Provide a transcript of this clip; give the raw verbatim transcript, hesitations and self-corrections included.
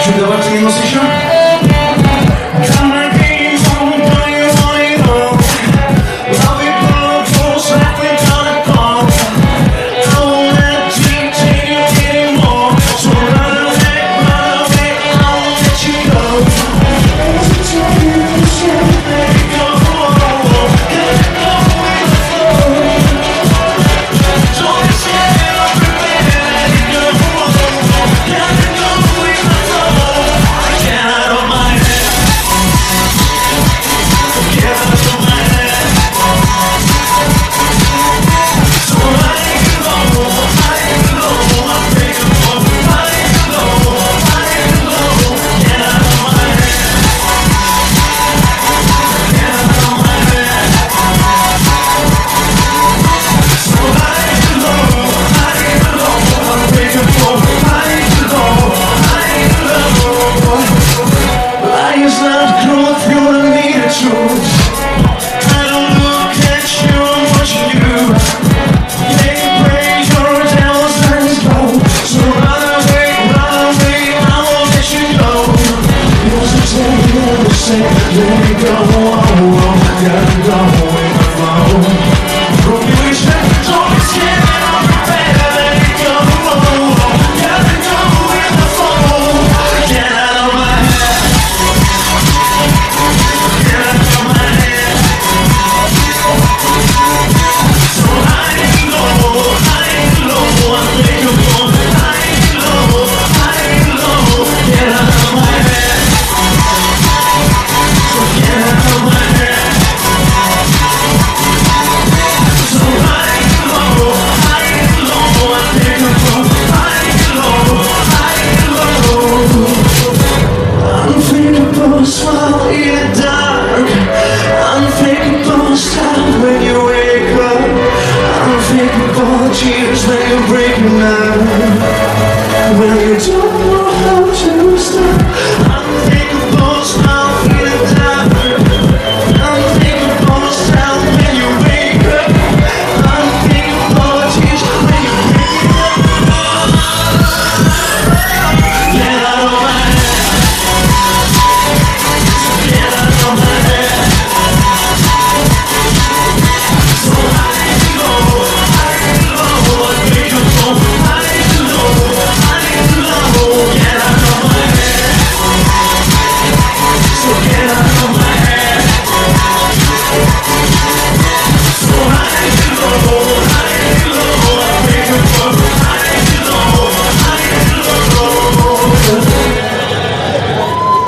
давайте минус еще. Let it go, oh, oh, gotta go with the flow. Broke me wish that don't be scared of the bed. Let it go, oh, oh, gotta go with the flow. Get out of my head. Get out of my head. So high and low, high and low, I think I'm going high and low, high and low. Get out of my head. Smile in the dark, unthinkable sound when you wake up, unthinkable tears when you break your mind, when you don't know how to stop, unthinkable